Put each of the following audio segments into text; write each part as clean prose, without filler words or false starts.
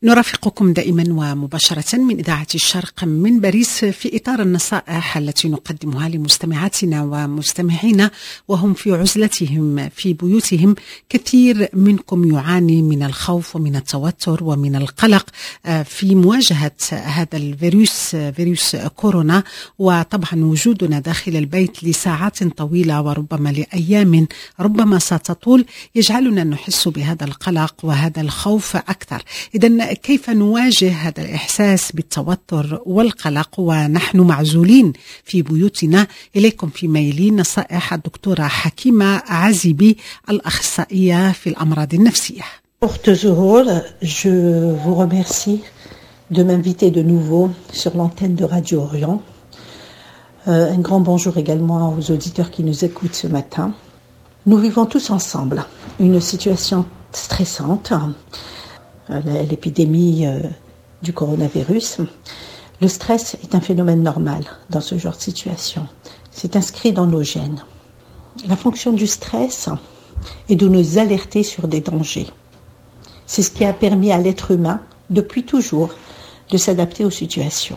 نرافقكم دائما ومباشرة من إذاعة الشرق من باريس في إطار النصائح التي نقدمها لمستمعاتنا ومستمعينا وهم في عزلتهم في بيوتهم. كثير منكم يعاني من الخوف ومن التوتر ومن القلق في مواجهة هذا الفيروس، فيروس كورونا، وطبعا وجودنا داخل البيت لساعات طويلة وربما لأيام ربما ستطول يجعلنا نحس بهذا القلق وهذا الخوف أكثر. إذن كيف نواجه هذا الإحساس بالتوتر والقلق ونحن معزولين في بيوتنا؟ إليكم في ميلين نصائح الدكتورة حكيمة عزيبي الأخصائية في الأمراض النفسية. Je vous remercie de m'inviter de nouveau sur l'antenne de Radio Orient. Un grand bonjour également aux auditeurs qui nous écoutent ce matin. Nous vivons tous ensemble une situation stressante, l'épidémie du coronavirus. Le stress est un phénomène normal dans ce genre de situation. C'est inscrit dans nos gènes. La fonction du stress est de nous alerter sur des dangers. C'est ce qui a permis à l'être humain, depuis toujours, de s'adapter aux situations.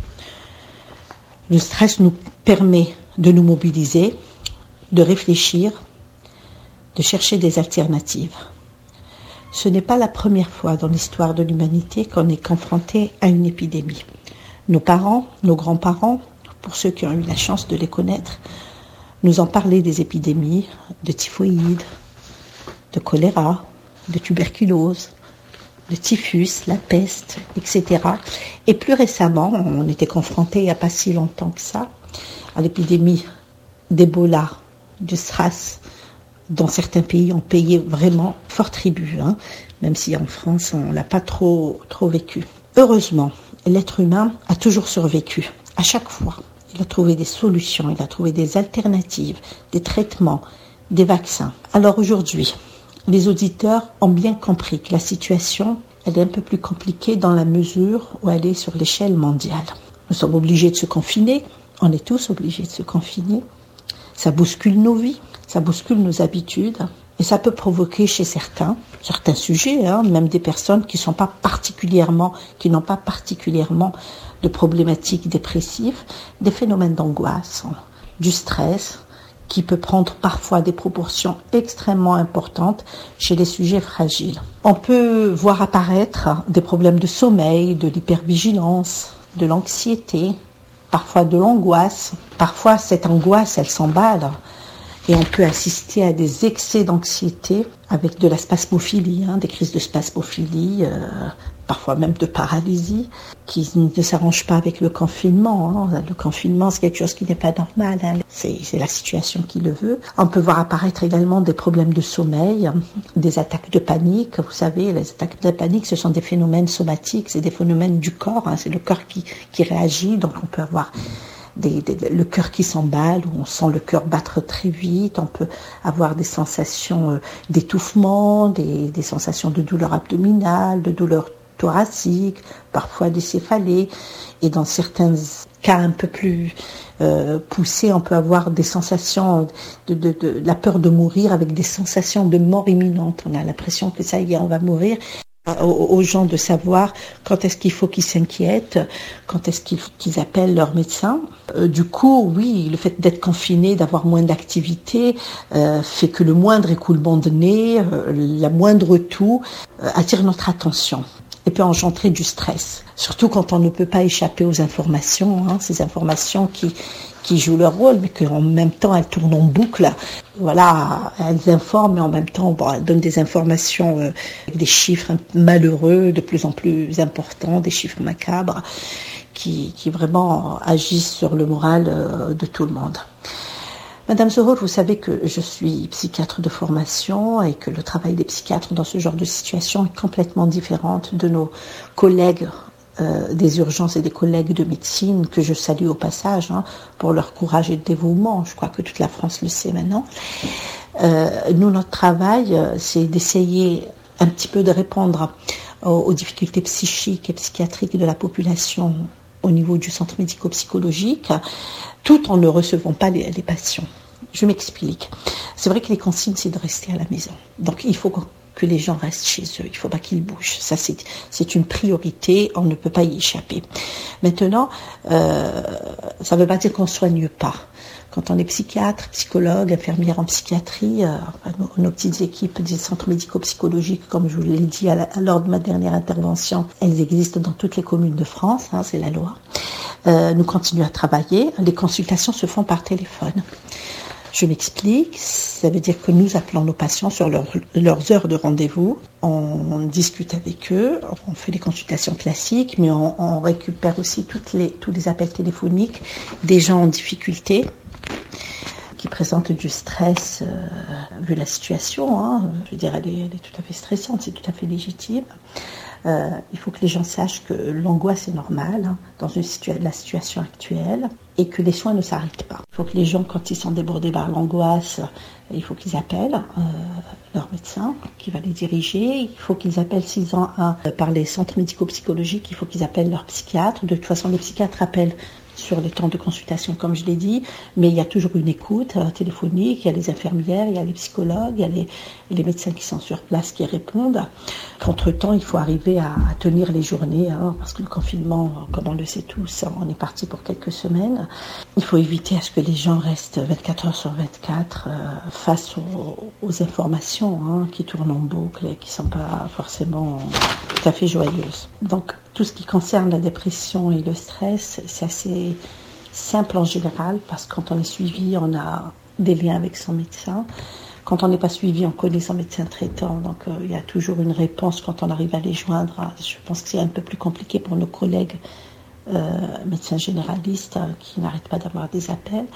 Le stress nous permet de nous mobiliser, de réfléchir, de chercher des alternatives. Ce n'est pas la première fois dans l'histoire de l'humanité qu'on est confronté à une épidémie. Nos parents, nos grands-parents, pour ceux qui ont eu la chance de les connaître, nous ont parlé des épidémies de typhoïde, de choléra, de tuberculose, de typhus, la peste, etc. Et plus récemment, on était confronté il n'y a pas si longtemps que ça, à l'épidémie d'Ebola, de SRAS, dont certains pays ont payé vraiment fort tribut, même si en France on l'a pas trop vécu. Heureusement, l'être humain a toujours survécu. À chaque fois, il a trouvé des solutions, il a trouvé des alternatives, des traitements, des vaccins. Alors aujourd'hui, les auditeurs ont bien compris que la situation, elle est un peu plus compliquée dans la mesure où elle est sur l'échelle mondiale. Nous sommes obligés de se confiner, on est tous obligés de se confiner. Ça bouscule nos vies, ça bouscule nos habitudes et ça peut provoquer chez certains sujets, même des personnes qui n'ont pas particulièrement de problématiques dépressives, des phénomènes d'angoisse, du stress qui peut prendre parfois des proportions extrêmement importantes chez les sujets fragiles. On peut voir apparaître des problèmes de sommeil, de l'hypervigilance, de l'anxiété, parfois de l'angoisse. Parfois, cette angoisse, elle s'emballe et on peut assister à des excès d'anxiété avec de la spasmophilie, des crises de spasmophilie, parfois même de paralysie, qui ne s'arrangent pas avec le confinement. Le confinement, c'est quelque chose qui n'est pas normal. C'est la situation qui le veut. On peut voir apparaître également des problèmes de sommeil, des attaques de panique. Vous savez, les attaques de panique, ce sont des phénomènes somatiques, c'est des phénomènes du corps. C'est le corps qui réagit, donc on peut avoir le cœur qui s'emballe, où on sent le cœur battre très vite, on peut avoir des sensations d'étouffement, des sensations de douleur abdominale, de douleur thoracique, parfois des céphalées, et dans certains cas un peu plus poussés, on peut avoir des sensations de la peur de mourir avec des sensations de mort imminente. On a l'impression que ça y est, on va mourir. Aux gens de savoir quand est-ce qu'il faut qu'ils s'inquiètent, quand est-ce qu'ils appellent leur médecin. Du coup, oui, le fait d'être confiné, d'avoir moins d'activité, fait que le moindre écoulement de nez, la moindre toux, attire notre attention et peut engendrer du stress. Surtout quand on ne peut pas échapper aux informations, ces informations qui jouent leur rôle, mais qu'en même temps elles tournent en boucle. Voilà, elles informent, mais en même temps, elles donnent des informations avec des chiffres malheureux, de plus en plus importants, des chiffres macabres, qui vraiment agissent sur le moral de tout le monde. Madame Zohor, vous savez que je suis psychiatre de formation et que le travail des psychiatres dans ce genre de situation est complètement différent de nos collègues des urgences et des collègues de médecine que je salue au passage pour leur courage et dévouement. Je crois que toute la France le sait maintenant. Nous, notre travail, c'est d'essayer un petit peu de répondre aux difficultés psychiques et psychiatriques de la population au niveau du centre médico-psychologique, tout en ne recevant pas les patients. Je m'explique. C'est vrai que les consignes, c'est de rester à la maison. Donc, il faut que les gens restent chez eux. Il ne faut pas qu'ils bougent. Ça, c'est une priorité. On ne peut pas y échapper. Maintenant, ça ne veut pas dire qu'on ne soigne pas. Quand on est psychiatre, psychologue, infirmière en psychiatrie, nos petites équipes des centres médico-psychologiques, comme je vous l'ai dit lors de ma dernière intervention, elles existent dans toutes les communes de France, c'est la loi. Nous continuons à travailler. Les consultations se font par téléphone. Je m'explique, ça veut dire que nous appelons nos patients sur leurs heures de rendez-vous, on discute avec eux, on fait des consultations classiques, mais on récupère aussi tous les appels téléphoniques des gens en difficulté, qui présentent du stress, vu la situation, je veux dire, elle est tout à fait stressante, c'est tout à fait légitime. Il faut que les gens sachent que l'angoisse est normale dans la situation actuelle et que les soins ne s'arrêtent pas. Il faut que les gens, quand ils sont débordés par l'angoisse, il faut qu'ils appellent leur médecin qui va les diriger. Il faut qu'ils appellent s'ils ont par les centres médico-psychologiques, il faut qu'ils appellent leur psychiatre. De toute façon, les psychiatres appellent sur les temps de consultation, comme je l'ai dit, mais il y a toujours une écoute téléphonique, il y a les infirmières, il y a les psychologues, il y a les médecins qui sont sur place qui répondent. Qu'entre-temps, il faut arriver à tenir les journées, parce que le confinement, comme on le sait tous, on est parti pour quelques semaines. Il faut éviter à ce que les gens restent 24 heures sur 24 face aux informations qui tournent en boucle et qui ne sont pas forcément tout à fait joyeuses. Donc, tout ce qui concerne la dépression et le stress, c'est assez simple en général, parce que quand on est suivi, on a des liens avec son médecin. Quand on n'est pas suivi, on connaît son médecin traitant, donc il y a toujours une réponse quand on arrive à les joindre. Je pense que c'est un peu plus compliqué pour nos collègues médecins généralistes qui n'arrêtent pas d'avoir des appels.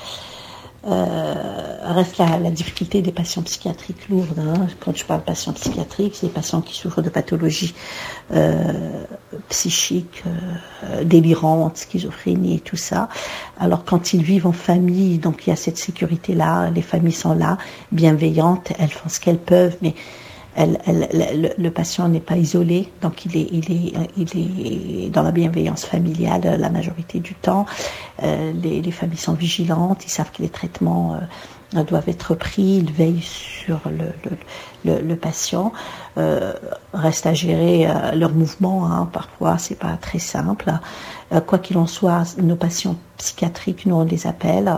Reste la difficulté des patients psychiatriques lourdes. Quand je parle de patients psychiatriques, c'est des patients qui souffrent de pathologies psychiques, délirantes, schizophrénie et tout ça. Alors quand ils vivent en famille, donc il y a cette sécurité-là, les familles sont là, bienveillantes, elles font ce qu'elles peuvent, mais le patient n'est pas isolé, donc il est dans la bienveillance familiale la majorité du temps. Les familles sont vigilantes, ils savent que les traitements doivent être pris, ils veillent sur le patient. Reste à gérer leurs mouvements, parfois c'est pas très simple. Quoi qu'il en soit, nos patients psychiatriques, nous on les appelle,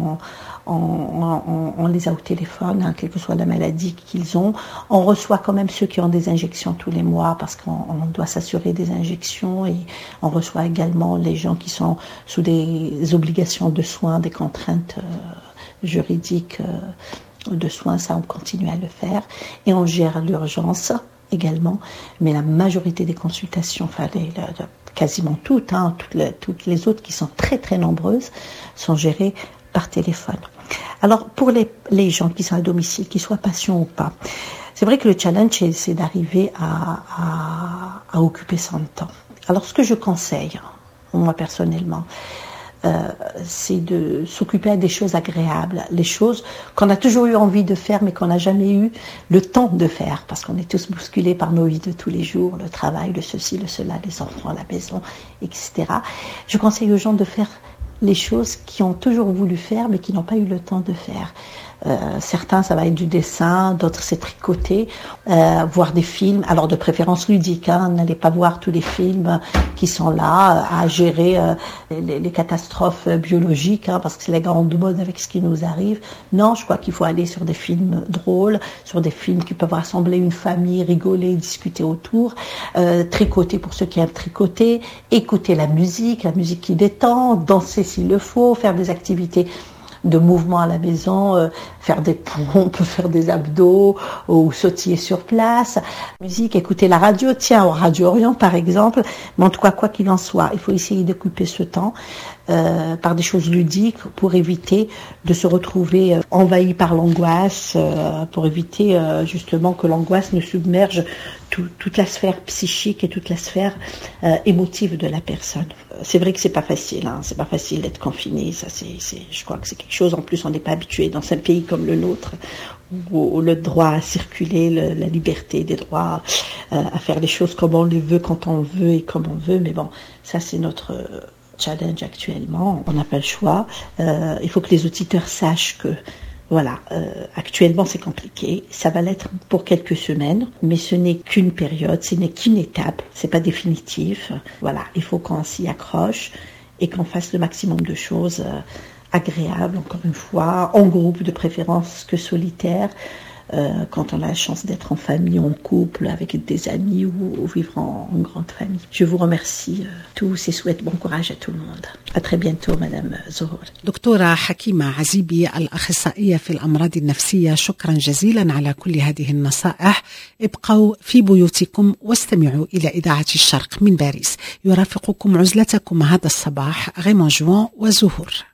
on les a au téléphone, quelle que soit la maladie qu'ils ont. On reçoit quand même ceux qui ont des injections tous les mois, parce qu'on doit s'assurer des injections, et on reçoit également les gens qui sont sous des obligations de soins, des contraintes juridiques de soins. Ça, on continue à le faire, et on gère l'urgence également, mais la majorité des consultations, quasiment toutes, toutes les autres qui sont très très nombreuses, sont gérées par téléphone. Alors pour les gens qui sont à domicile, qu'ils soient patients ou pas, c'est vrai que le challenge c'est d'arriver à occuper son temps. Alors ce que je conseille, moi personnellement, c'est de s'occuper à des choses agréables, les choses qu'on a toujours eu envie de faire mais qu'on n'a jamais eu le temps de faire, parce qu'on est tous bousculés par nos vies de tous les jours, le travail, le ceci, le cela, les enfants, la maison, etc. Je conseille aux gens de faire les choses qu'ils ont toujours voulu faire mais qui n'ont pas eu le temps de faire. Certains, ça va être du dessin, d'autres c'est tricoter, voir des films, alors de préférence ludique, n'allez pas voir tous les films qui sont là à gérer les catastrophes biologiques, parce que c'est la grande mode avec ce qui nous arrive. Non, je crois qu'il faut aller sur des films drôles, sur des films qui peuvent rassembler une famille, rigoler, discuter autour, tricoter pour ceux qui aiment tricoter, écouter la musique qui détend, danser s'il le faut, faire des activités de mouvement à la maison, faire des pompes, faire des abdos ou sautiller sur place. Musique, écouter la radio, au Radio Orient par exemple. Mais en tout cas, quoi qu'il en soit, il faut essayer d'occuper ce temps par des choses ludiques pour éviter de se retrouver envahi par l'angoisse, pour éviter justement que l'angoisse ne submerge toute la sphère psychique et toute la sphère émotive de la personne. C'est vrai que c'est pas facile, c'est pas facile d'être confiné, ça je crois que c'est quelque chose, en plus on n'est pas habitué dans un pays comme le nôtre, où le droit à circuler, la liberté des droits à faire les choses comme on les veut, quand on veut et comme on veut, mais bon, ça c'est notre challenge actuellement, on n'a pas le choix. Il faut que les auditeurs sachent que Voilà, actuellement c'est compliqué, ça va l'être pour quelques semaines, mais ce n'est qu'une période, ce n'est qu'une étape, c'est pas définitif. Voilà, il faut qu'on s'y accroche et qu'on fasse le maximum de choses agréables, encore une fois, en groupe de préférence que solitaire, quand on a la chance d'être en famille, en couple, avec des amis ou vivre en grande famille. Je vous remercie tous et souhaite bon courage à tout le monde. À très bientôt, Madame Zohor. دكتورة حكيمة عزيبي الأخصائية في الأمراض النفسية، شكرا جزيلا على كل هذه النصائح. ابقوا في بيوتكم واستمعوا إلى إذاعة الشرق من باريس. يرافقكم عزلتكم هذا الصباح غيمون جوان وزهور.